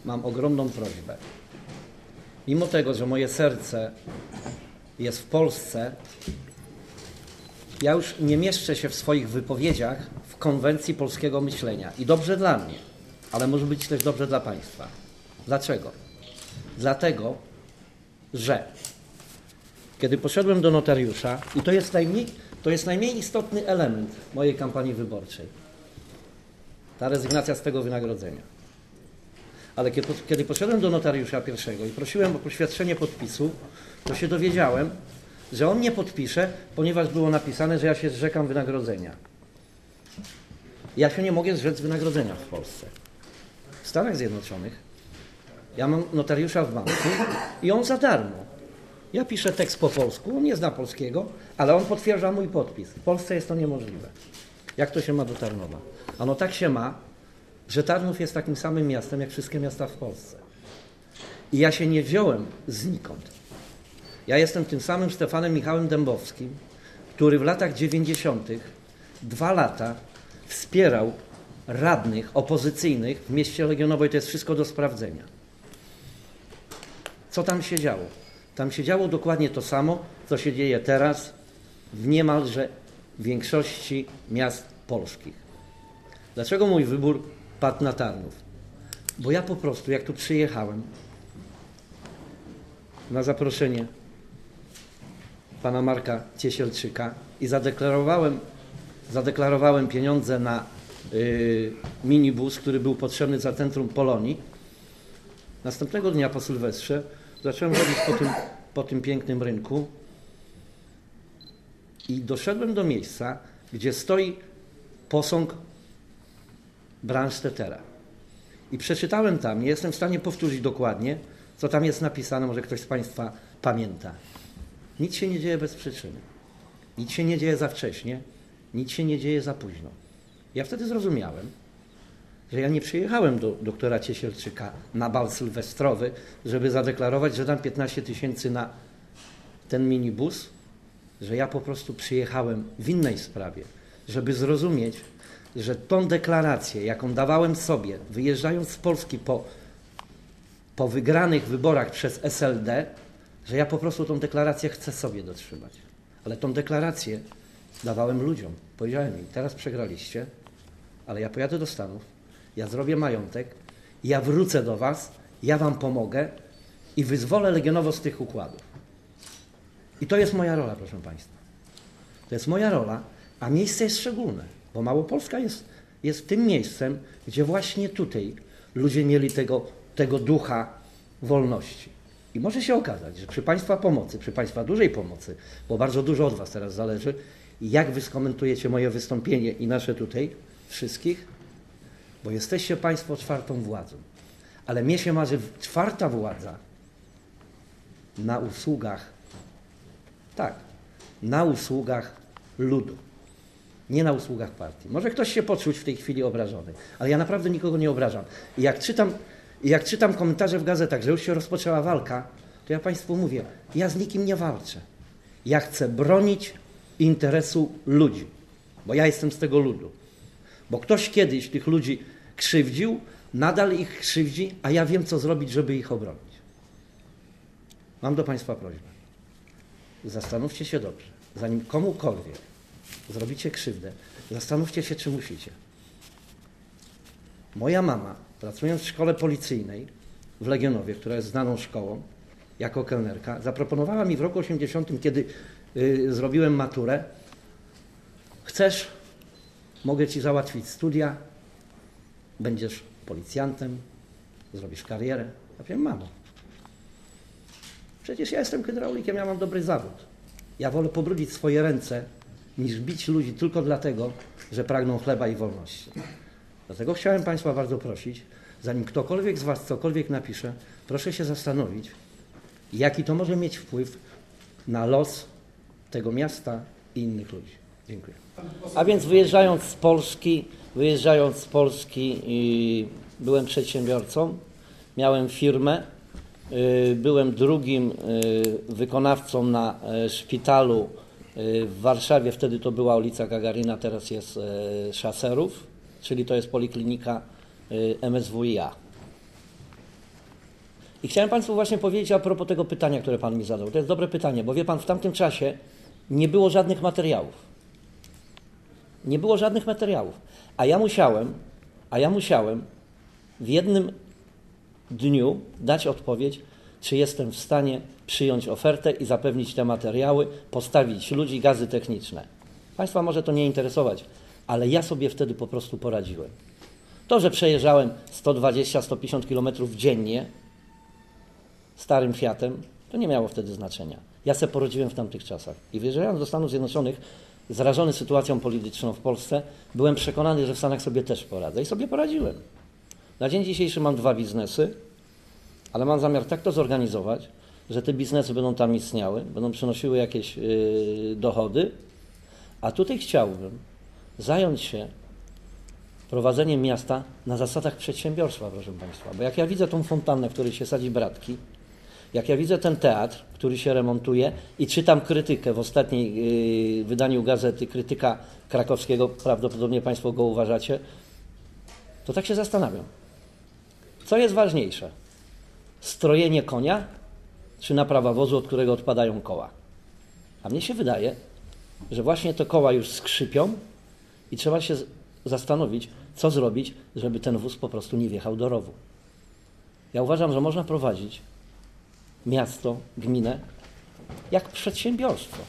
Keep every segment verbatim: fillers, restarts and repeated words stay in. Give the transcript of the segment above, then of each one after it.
mam ogromną prośbę. Mimo tego, że moje serce jest w Polsce, ja już nie mieszczę się w swoich wypowiedziach w konwencji polskiego myślenia. I dobrze dla mnie, ale może być też dobrze dla państwa. Dlaczego? Dlatego, że kiedy poszedłem do notariusza, i to jest najmniej, to jest najmniej istotny element mojej kampanii wyborczej, ta rezygnacja z tego wynagrodzenia. Ale kiedy, kiedy poszedłem do notariusza pierwszego i prosiłem o poświadczenie podpisu, to się dowiedziałem, że on nie podpisze, ponieważ było napisane, że ja się zrzekam wynagrodzenia. Ja się nie mogę zrzec wynagrodzenia w Polsce. W Stanach Zjednoczonych ja mam notariusza w banku i on za darmo. Ja piszę tekst po polsku, on nie zna polskiego, ale on potwierdza mój podpis. W Polsce jest to niemożliwe. Jak to się ma do Tarnowa? Ano tak się ma, że Tarnów jest takim samym miastem, jak wszystkie miasta w Polsce. I ja się nie wziąłem znikąd. Ja jestem tym samym Stefanem Michałem Dębowskim, który w latach dziewięćdziesiątych dwa lata wspierał radnych opozycyjnych w mieście Legionowo i to jest wszystko do sprawdzenia. Co tam się działo? Tam się działo dokładnie to samo, co się dzieje teraz w niemalże większości miast polskich. Dlaczego mój wybór padł na Tarnów? Bo ja po prostu, jak tu przyjechałem na zaproszenie pana Marka Ciesielczyka i zadeklarowałem, zadeklarowałem pieniądze na y, minibus, który był potrzebny za Centrum Polonii, następnego dnia po Sylwestrze zacząłem chodzić po tym, po tym pięknym rynku i doszedłem do miejsca, gdzie stoi posąg Brandstättera. I przeczytałem tam, nie jestem w stanie powtórzyć dokładnie, co tam jest napisane, może ktoś z państwa pamięta. Nic się nie dzieje bez przyczyny. Nic się nie dzieje za wcześnie, nic się nie dzieje za późno. Ja wtedy zrozumiałem, że ja nie przyjechałem do doktora Ciesielczyka na bal sylwestrowy, żeby zadeklarować, że dam piętnaście tysięcy na ten minibus, że ja po prostu przyjechałem w innej sprawie, żeby zrozumieć, że tą deklarację, jaką dawałem sobie, wyjeżdżając z Polski po, po wygranych wyborach przez S L D, że ja po prostu tą deklarację chcę sobie dotrzymać. Ale tą deklarację dawałem ludziom. Powiedziałem im, teraz przegraliście, ale ja pojadę do Stanów, ja zrobię majątek, ja wrócę do was, ja wam pomogę i wyzwolę Legionowo z tych układów. I to jest moja rola, proszę państwa. To jest moja rola, a miejsce jest szczególne, bo Małopolska jest, jest tym miejscem, gdzie właśnie tutaj ludzie mieli tego, tego ducha wolności. I może się okazać, że przy państwa pomocy, przy państwa dużej pomocy, bo bardzo dużo od was teraz zależy, jak wy skomentujecie moje wystąpienie i nasze tutaj wszystkich, bo jesteście państwo czwartą władzą. Ale mnie się marzy czwarta władza na usługach, tak, na usługach ludu, nie na usługach partii. Może ktoś się poczuć w tej chwili obrażony, ale ja naprawdę nikogo nie obrażam. I jak czytam, jak czytam komentarze w gazetach, że już się rozpoczęła walka, to ja państwu mówię, ja z nikim nie walczę. Ja chcę bronić interesu ludzi, bo ja jestem z tego ludu. Bo ktoś kiedyś tych ludzi krzywdził, nadal ich krzywdzi, a ja wiem, co zrobić, żeby ich obronić. Mam do państwa prośbę. Zastanówcie się dobrze, zanim komukolwiek zrobicie krzywdę, zastanówcie się, czy musicie. Moja mama, pracując w szkole policyjnej w Legionowie, która jest znaną szkołą, jako kelnerka, zaproponowała mi w roku osiemdziesiątym, kiedy y, zrobiłem maturę, chcesz, mogę ci załatwić studia, będziesz policjantem, zrobisz karierę. Ja powiem, mamo, przecież ja jestem hydraulikiem, ja mam dobry zawód. Ja wolę pobrudzić swoje ręce, niż bić ludzi tylko dlatego, że pragną chleba i wolności. Dlatego chciałem państwa bardzo prosić, zanim ktokolwiek z was cokolwiek napisze, proszę się zastanowić, jaki to może mieć wpływ na los tego miasta i innych ludzi. Dziękuję. A więc wyjeżdżając z Polski, wyjeżdżając z Polski i byłem przedsiębiorcą, miałem firmę, byłem drugim wykonawcą na szpitalu w Warszawie, wtedy to była ulica Gagarina, teraz jest Szaserów, czyli to jest poliklinika M S W i A. I chciałem Państwu właśnie powiedzieć a propos tego pytania, które Pan mi zadał. To jest dobre pytanie, bo wie Pan, w tamtym czasie nie było żadnych materiałów. Nie było żadnych materiałów. A ja musiałem, a ja musiałem w jednym dniu dać odpowiedź, czy jestem w stanie przyjąć ofertę i zapewnić te materiały, postawić ludzi, gazy techniczne. Państwa może to nie interesować, ale ja sobie wtedy po prostu poradziłem. To, że przejeżdżałem sto dwadzieścia do stu pięćdziesięciu kilometrów dziennie starym Fiatem, to nie miało wtedy znaczenia. Ja sobie poradziłem w tamtych czasach. I wyjeżdżając do Stanów Zjednoczonych, zrażony sytuacją polityczną w Polsce, byłem przekonany, że w Stanach sobie też poradzę i sobie poradziłem. Na dzień dzisiejszy mam dwa biznesy, ale mam zamiar tak to zorganizować, że te biznesy będą tam istniały, będą przynosiły jakieś yy, dochody, a tutaj chciałbym zająć się prowadzeniem miasta na zasadach przedsiębiorstwa, proszę Państwa. Bo jak ja widzę tą fontannę, w której się sadzi bratki, jak ja widzę ten teatr, który się remontuje i czytam krytykę w ostatniej yy, wydaniu gazety, krytyka krakowskiego, prawdopodobnie Państwo go uważacie, to tak się zastanawiam. Co jest ważniejsze? Strojenie konia, czy naprawa wozu, od którego odpadają koła? A mnie się wydaje, że właśnie te koła już skrzypią i trzeba się zastanowić, co zrobić, żeby ten wóz po prostu nie wjechał do rowu. Ja uważam, że można prowadzić miasto, gminę jak przedsiębiorstwo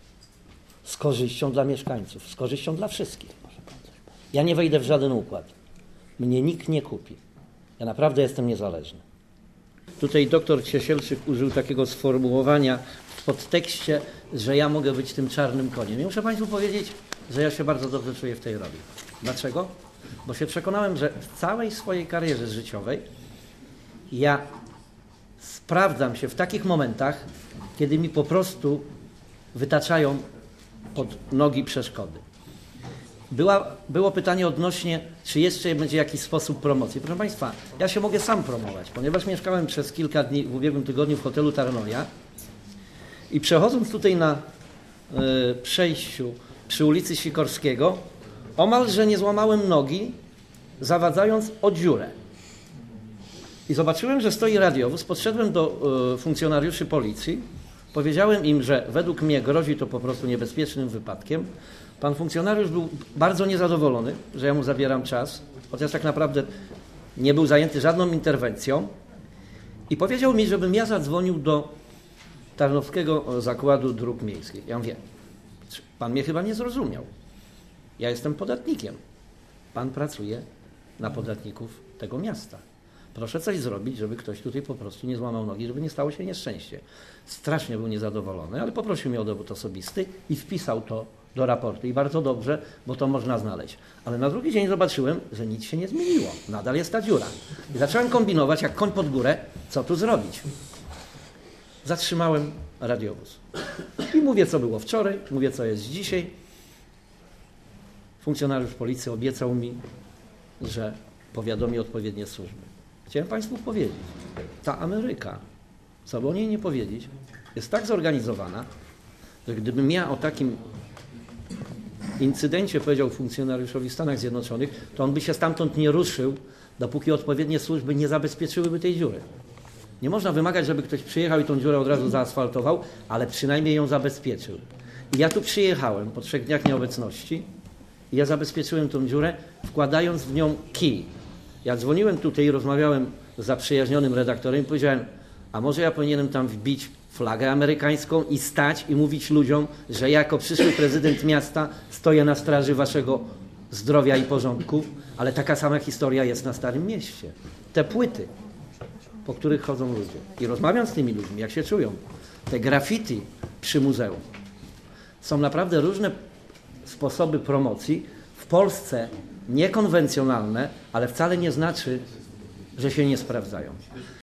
z korzyścią dla mieszkańców, z korzyścią dla wszystkich. Ja nie wejdę w żaden układ. Mnie nikt nie kupi. Ja naprawdę jestem niezależny. Tutaj doktor Ciesielczyk użył takiego sformułowania w podtekście, że ja mogę być tym czarnym koniem. I muszę Państwu powiedzieć, że ja się bardzo dobrze czuję w tej roli. Dlaczego? Bo się przekonałem, że w całej swojej karierze życiowej ja sprawdzam się w takich momentach, kiedy mi po prostu wytaczają pod nogi przeszkody. Była, było pytanie odnośnie, czy jeszcze będzie jakiś sposób promocji. Proszę Państwa, ja się mogę sam promować, ponieważ mieszkałem przez kilka dni w ubiegłym tygodniu w hotelu Tarnoja i przechodząc tutaj na y, przejściu przy ulicy Sikorskiego, omalże nie złamałem nogi, zawadzając o dziurę. I zobaczyłem, że stoi radiowóz, podszedłem do y, funkcjonariuszy policji, powiedziałem im, że według mnie grozi to po prostu niebezpiecznym wypadkiem. Pan funkcjonariusz był bardzo niezadowolony, że ja mu zabieram czas, chociaż tak naprawdę nie był zajęty żadną interwencją i powiedział mi, żebym ja zadzwonił do Tarnowskiego Zakładu Dróg Miejskich. Ja mówię, pan mnie chyba nie zrozumiał. Ja jestem podatnikiem. Pan pracuje na podatników tego miasta. Proszę coś zrobić, żeby ktoś tutaj po prostu nie złamał nogi, żeby nie stało się nieszczęście. Strasznie był niezadowolony, ale poprosił mnie o dowód osobisty i wpisał to do raportu. I bardzo dobrze, bo to można znaleźć. Ale na drugi dzień zobaczyłem, że nic się nie zmieniło. Nadal jest ta dziura. I zacząłem kombinować, jak koń pod górę, co tu zrobić. Zatrzymałem radiowóz. I mówię, co było wczoraj, mówię, co jest dzisiaj. Funkcjonariusz policji obiecał mi, że powiadomi odpowiednie służby. Chciałem Państwu powiedzieć, ta Ameryka, co by o niej nie powiedzieć, jest tak zorganizowana, że gdybym ja o takim incydencie powiedział funkcjonariuszowi w Stanach Zjednoczonych, to on by się stamtąd nie ruszył, dopóki odpowiednie służby nie zabezpieczyłyby tej dziury. Nie można wymagać, żeby ktoś przyjechał i tą dziurę od razu zaasfaltował, ale przynajmniej ją zabezpieczył. I ja tu przyjechałem po trzech dniach nieobecności i ja zabezpieczyłem tą dziurę, wkładając w nią kij. Ja dzwoniłem tutaj i rozmawiałem z zaprzyjaźnionym redaktorem i powiedziałem, a może ja powinienem tam wbić flagę amerykańską i stać i mówić ludziom, że ja jako przyszły prezydent miasta stoję na straży waszego zdrowia i porządku, ale taka sama historia jest na Starym Mieście. Te płyty, po których chodzą ludzie. I rozmawiam z tymi ludźmi, jak się czują. Te graffiti przy muzeum. Są naprawdę różne sposoby promocji. W Polsce niekonwencjonalne, ale wcale nie znaczy, że się nie sprawdzają.